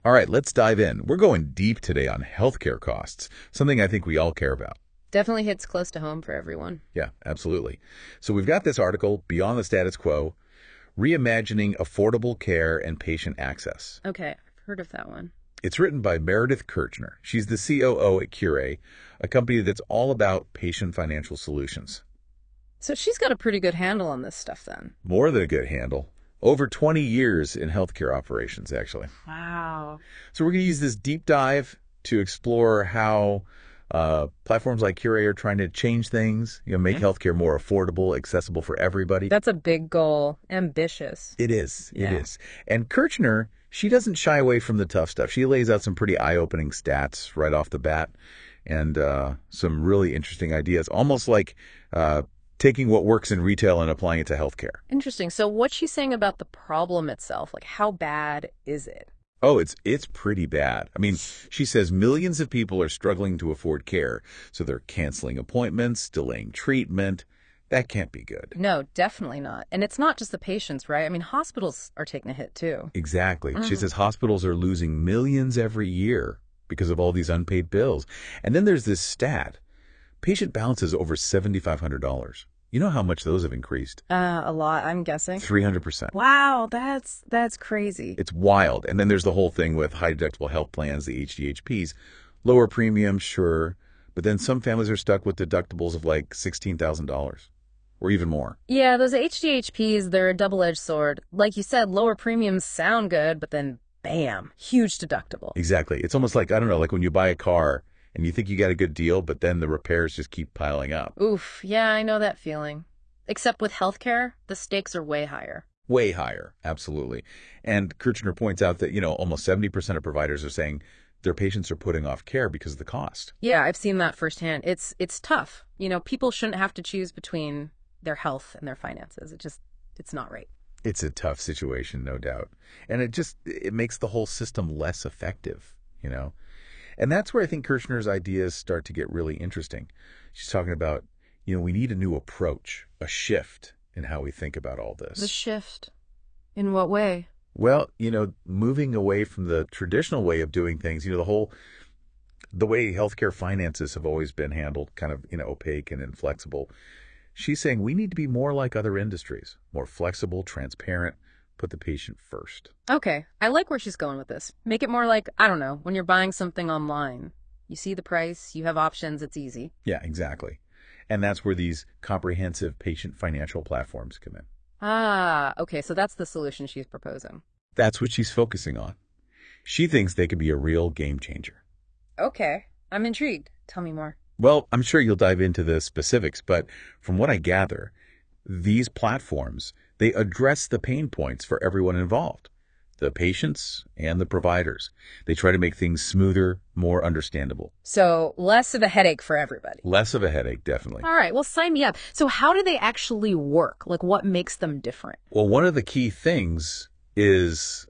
All right, let's dive in. We're going deep today on healthcare costs, something I think we all care about. Definitely hits close to home for everyone. Yeah, absolutely. So we've got this article, Beyond the Status Quo, Reimagining Affordable Care and Patient Access. Okay, I've heard of that one. It's written by Meredith Kirchner. She's the COO at Cure, a company that's all about patient financial solutions. So she's got a pretty good handle on this stuff then. More than a good handle. Over 20 years in healthcare operations, actually. Wow. So we're going to use this deep dive to explore how platforms like Cure are trying to change things, make healthcare more affordable, accessible for everybody. That's a big goal. Ambitious. It is. Yeah. It is. And Kirchner, she doesn't shy away from the tough stuff. She lays out some pretty eye-opening stats right off the bat and some really interesting ideas, almost like taking what works in retail and applying it to healthcare. Interesting. So what's she saying about the problem itself? Like, how bad is it? Oh, it's pretty bad. I mean, she says millions of people are struggling to afford care, so they're canceling appointments, delaying treatment. That can't be good. No, definitely not. And it's not just the patients, right? I mean, hospitals are taking a hit too. Exactly. She says hospitals are losing millions every year because of all these unpaid bills. And then there's this stat. Patient balances over $7,500. You know how much those have increased? A lot, I'm guessing. 300%. Wow, that's crazy. It's wild. And then there's the whole thing with high deductible health plans, the HDHPs. Lower premiums, sure. But then some families are stuck with deductibles of like $16,000 or even more. Yeah, those HDHPs, they're a double-edged sword. Like you said, lower premiums sound good, but then bam, huge deductible. Exactly. It's almost like, I don't know, like when you buy a car and you think you got a good deal, but then the repairs just keep piling up. Oof, yeah, I know that feeling. Except with healthcare, the stakes are way higher. Way higher, absolutely. And Kirchner points out that, almost 70% of providers are saying their patients are putting off care because of the cost. Yeah, I've seen that firsthand. It's tough. People shouldn't have to choose between their health and their finances. It's not right. It's a tough situation, no doubt. And it makes the whole system less effective, And that's where I think Kirchner's ideas start to get really interesting. She's talking about, we need a new approach, a shift in how we think about all this. The shift? In what way? Well, moving away from the traditional way of doing things, the way healthcare finances have always been handled, kind of, opaque and inflexible. She's saying we need to be more like other industries, more flexible, transparent, put the patient first. Okay, I like where she's going with this. Make it more like, I don't know, when you're buying something online. You see the price, you have options, it's easy. Yeah, exactly. And that's where these comprehensive patient financial platforms come in. Ah, okay, so that's the solution she's proposing. That's what she's focusing on. She thinks they could be a real game changer. Okay, I'm intrigued. Tell me more. Well, I'm sure you'll dive into the specifics, but from what I gather, these platforms, they address the pain points for everyone involved, the patients and the providers. They try to make things smoother, more understandable. So less of a headache for everybody. Less of a headache, definitely. All right, well, sign me up. So how do they actually work? Like, what makes them different? Well, one of the key things is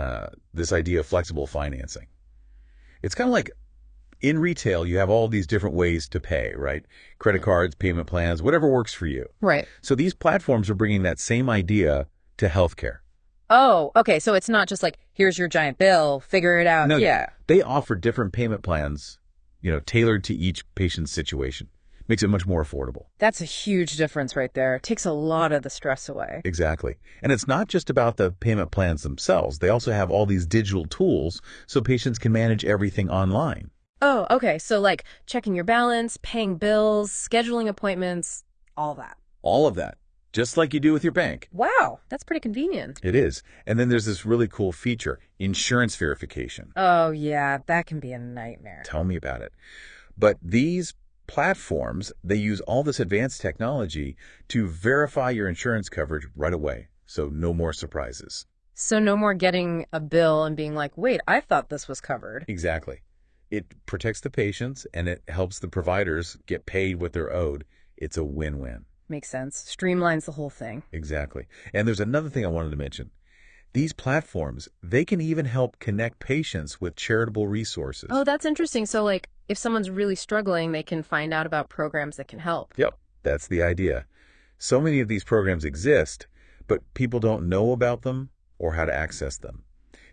this idea of flexible financing. It's kind of like in retail, you have all these different ways to pay, right? Credit cards, payment plans, whatever works for you. Right. So these platforms are bringing that same idea to healthcare. Oh, okay. So it's not just like, here's your giant bill, figure it out. No, yeah. They offer different payment plans, tailored to each patient's situation. Makes it much more affordable. That's a huge difference right there. It takes a lot of the stress away. Exactly. And it's not just about the payment plans themselves. They also have all these digital tools so patients can manage everything online. Oh, okay. So like checking your balance, paying bills, scheduling appointments, all that. All of that. Just like you do with your bank. Wow, that's pretty convenient. It is. And then there's this really cool feature, insurance verification. Oh, yeah, that can be a nightmare. Tell me about it. But these platforms, they use all this advanced technology to verify your insurance coverage right away. So no more surprises. So no more getting a bill and being like, wait, I thought this was covered. Exactly. It protects the patients and it helps the providers get paid what they're owed. It's a win-win. Makes sense. Streamlines the whole thing. Exactly. And there's another thing I wanted to mention. These platforms, they can even help connect patients with charitable resources. Oh, that's interesting. So like if someone's really struggling, they can find out about programs that can help. Yep, that's the idea. So many of these programs exist, but people don't know about them or how to access them.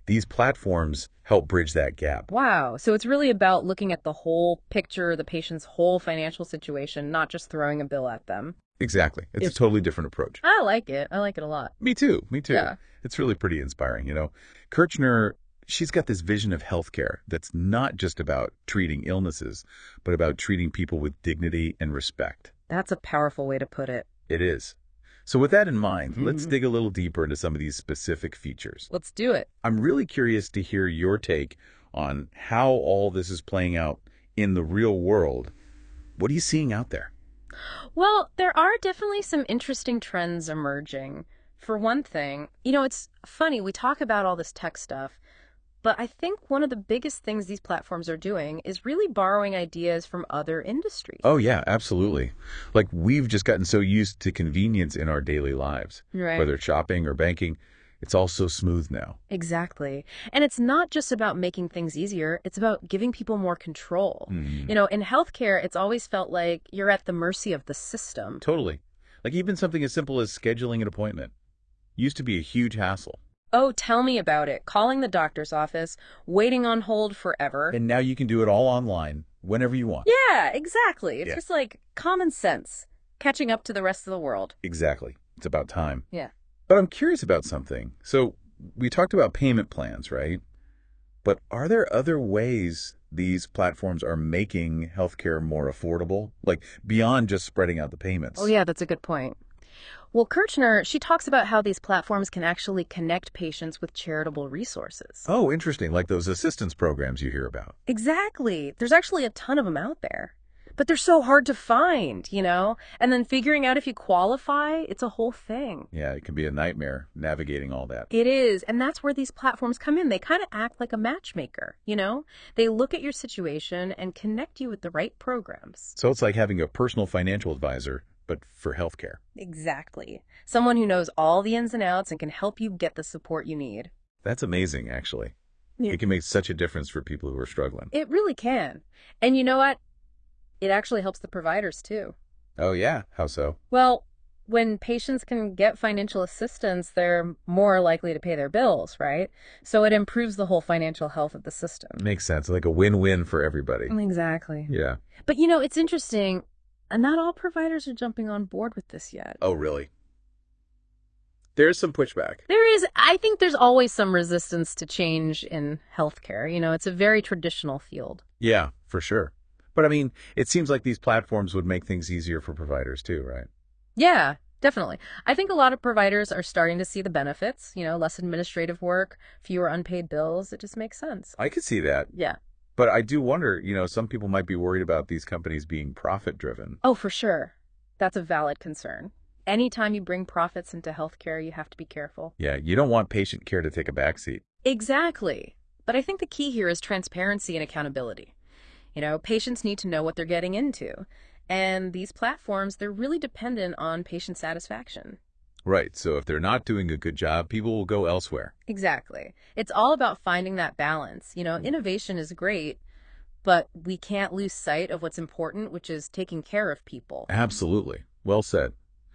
These platforms help bridge that gap. Wow. So it's really about looking at the whole picture, the patient's whole financial situation, not just throwing a bill at them. Exactly. It's a totally different approach. I like it. I like it a lot. Me too. Me too. Yeah. It's really pretty inspiring. Kirchner, she's got this vision of healthcare that's not just about treating illnesses, but about treating people with dignity and respect. That's a powerful way to put it. It is. So with that in mind, let's dig a little deeper into some of these specific features. Let's do it. I'm really curious to hear your take on how all this is playing out in the real world. What are you seeing out there? Well, there are definitely some interesting trends emerging. For one thing, it's funny, we talk about all this tech stuff, but I think one of the biggest things these platforms are doing is really borrowing ideas from other industries. Oh, yeah, absolutely. Like we've just gotten so used to convenience in our daily lives, Right. whether it's shopping or banking. It's all so smooth now. Exactly. And it's not just about making things easier, it's about giving people more control. In healthcare, it's always felt like you're at the mercy of the system. Totally. Like even something as simple as scheduling an appointment used to be a huge hassle. Oh, tell me about it. Calling the doctor's office, waiting on hold forever. And now you can do it all online whenever you want. Yeah, exactly. It's just like common sense, catching up to the rest of the world. Exactly. It's about time. Yeah. But I'm curious about something. So we talked about payment plans, right? But are there other ways these platforms are making healthcare more affordable? Like beyond just spreading out the payments? Oh, yeah, that's a good point. Well, Kirchner, she talks about how these platforms can actually connect patients with charitable resources. Oh, interesting. Like those assistance programs you hear about. Exactly. There's actually a ton of them out there. But they're so hard to find, And then figuring out if you qualify, it's a whole thing. Yeah, it can be a nightmare navigating all that. It is. And that's where these platforms come in. They kind of act like a matchmaker, They look at your situation and connect you with the right programs. So it's like having a personal financial advisor, but for healthcare. Exactly. Someone who knows all the ins and outs and can help you get the support you need. That's amazing, actually. Yeah. It can make such a difference for people who are struggling. It really can. And you know what? It actually helps the providers too. Oh, yeah. How so? Well, when patients can get financial assistance, they're more likely to pay their bills, right? So it improves the whole financial health of the system. Makes sense. Like a win-win for everybody. Exactly. Yeah. But it's interesting. Not all providers are jumping on board with this yet. Oh, really? There's some pushback. I think there's always some resistance to change in healthcare. It's a very traditional field. Yeah, for sure. But I mean, it seems like these platforms would make things easier for providers too, right? Yeah, definitely. I think a lot of providers are starting to see the benefits, less administrative work, fewer unpaid bills. It just makes sense. I could see that. Yeah. But I do wonder, some people might be worried about these companies being profit-driven. Oh, for sure. That's a valid concern. Anytime you bring profits into healthcare, you have to be careful. Yeah, you don't want patient care to take a backseat. Exactly. But I think the key here is transparency and accountability. Patients need to know what they're getting into. And these platforms, they're really dependent on patient satisfaction. Right. So if they're not doing a good job, people will go elsewhere. Exactly. It's all about finding that balance. Innovation is great, but we can't lose sight of what's important, which is taking care of people. Absolutely. Well said.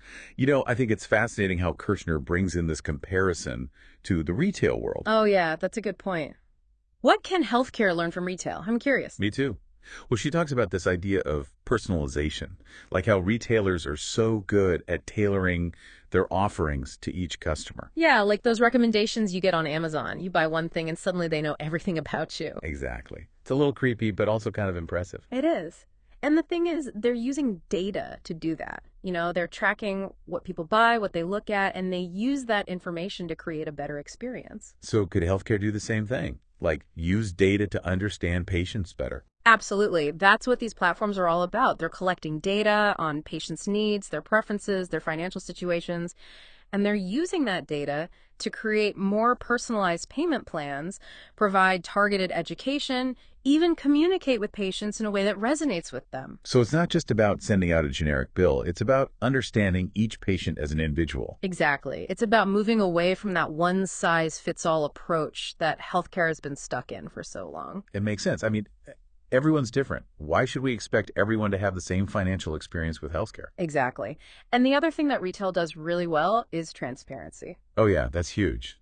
I think it's fascinating how Kirchner brings in this comparison to the retail world. Oh, yeah, that's a good point. What can healthcare learn from retail? I'm curious. Me too. Well, she talks about this idea of personalization, like how retailers are so good at tailoring their offerings to each customer. Yeah, like those recommendations you get on Amazon. You buy one thing and suddenly they know everything about you. Exactly. It's a little creepy, but also kind of impressive. It is. And the thing is, they're using data to do that. They're tracking what people buy, what they look at, and they use that information to create a better experience. So could healthcare do the same thing? Like use data to understand patients better? Absolutely. That's what these platforms are all about. They're collecting data on patients' needs, their preferences, their financial situations, and they're using that data to create more personalized payment plans, provide targeted education, even communicate with patients in a way that resonates with them. So it's not just about sending out a generic bill. It's about understanding each patient as an individual. Exactly. It's about moving away from that one-size-fits-all approach that healthcare has been stuck in for so long. It makes sense. I mean, everyone's different. Why should we expect everyone to have the same financial experience with healthcare? Exactly. And the other thing that retail does really well is transparency. Oh, yeah, that's huge.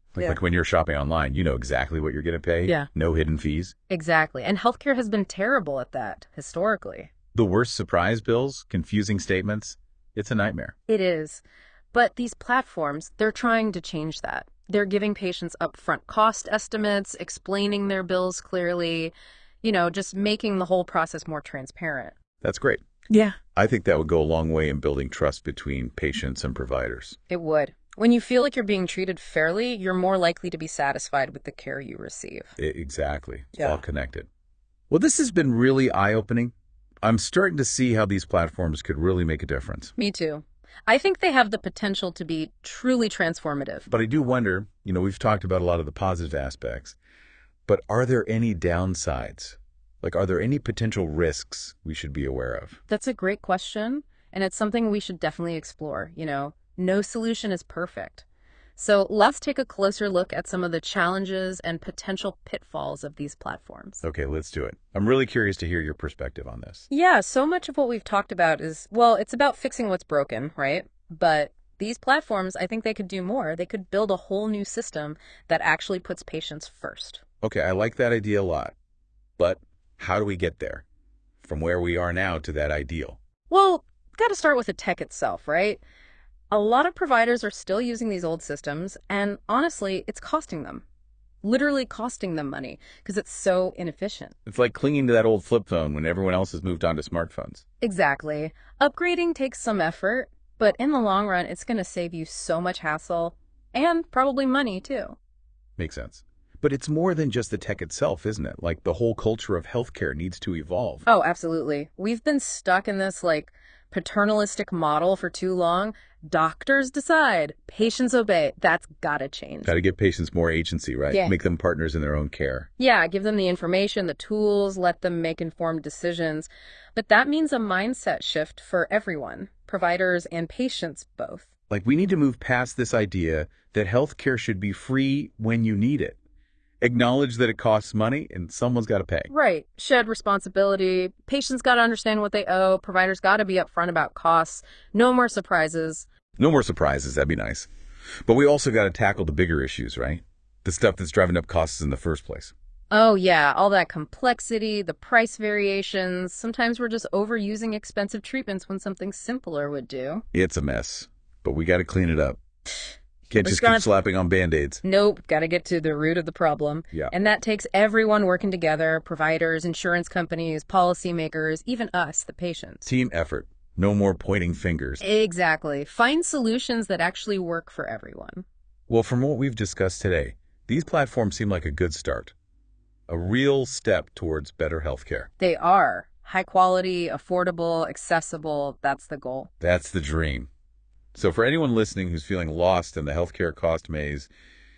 Like when you're shopping online, you know exactly what you're going to pay. Yeah. No hidden fees. Exactly. And healthcare has been terrible at that historically. The worst surprise bills, confusing statements. It's a nightmare. It is. But these platforms, they're trying to change that. They're giving patients upfront cost estimates, explaining their bills clearly, just making the whole process more transparent. That's great. Yeah. I think that would go a long way in building trust between patients and providers. It would. When you feel like you're being treated fairly, you're more likely to be satisfied with the care you receive. Exactly. It's all connected. Well, this has been really eye-opening. I'm starting to see how these platforms could really make a difference. Me too. I think they have the potential to be truly transformative. But I do wonder, we've talked about a lot of the positive aspects, but are there any downsides? Like, are there any potential risks we should be aware of? That's a great question, and it's something we should definitely explore. No solution is perfect. So let's take a closer look at some of the challenges and potential pitfalls of these platforms. Okay, let's do it. I'm really curious to hear your perspective on this. Yeah, so much of what we've talked about is, it's about fixing what's broken, right? But these platforms, I think they could do more. They could build a whole new system that actually puts patients first. Okay, I like that idea a lot. But how do we get there? From where we are now to that ideal? Well, got to start with the tech itself, right? A lot of providers are still using these old systems, and honestly, it's costing them. Literally costing them money because it's so inefficient. It's like clinging to that old flip phone when everyone else has moved on to smartphones. Exactly. Upgrading takes some effort, but in the long run, it's going to save you so much hassle and probably money, too. Makes sense. But it's more than just the tech itself, isn't it? Like, the whole culture of healthcare needs to evolve. Oh, absolutely. We've been stuck in this, paternalistic model for too long. Doctors decide, patients obey. That's gotta change. Got to give patients more agency, right? Yeah. Make them partners in their own care. Yeah, give them the information, the tools, let them make informed decisions. But that means a mindset shift for everyone, providers and patients both. Like, we need to move past this idea that healthcare should be free when you need it. Acknowledge that it costs money and someone's got to pay. Right. Shared responsibility. Patients got to understand what they owe. Providers got to be upfront about costs. No more surprises. No more surprises. That'd be nice. But we also got to tackle the bigger issues, right? The stuff that's driving up costs in the first place. Oh, yeah. All that complexity, the price variations. Sometimes we're just overusing expensive treatments when something simpler would do. It's a mess, but we got to clean it up. Can't just keep slapping on Band-Aids. Nope. Got to get to the root of the problem. Yeah. And that takes everyone working together, providers, insurance companies, policymakers, even us, the patients. Team effort. No more pointing fingers. Exactly. Find solutions that actually work for everyone. Well, from what we've discussed today, these platforms seem like a good start. A real step towards better healthcare. They are. High quality, affordable, accessible. That's the goal. That's the dream. So for anyone listening who's feeling lost in the healthcare cost maze,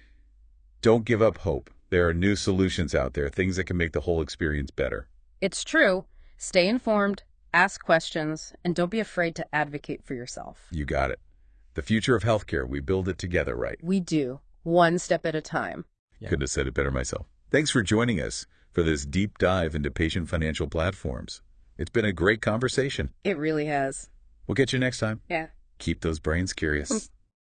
don't give up hope. There are new solutions out there, things that can make the whole experience better. It's true. Stay informed, ask questions, and don't be afraid to advocate for yourself. You got it. The future of healthcare, we build it together, right? We do. One step at a time. Couldn't have said it better myself. Thanks for joining us for this deep dive into patient financial platforms. It's been a great conversation. It really has. We'll get you next time. Yeah. Keep those brains curious.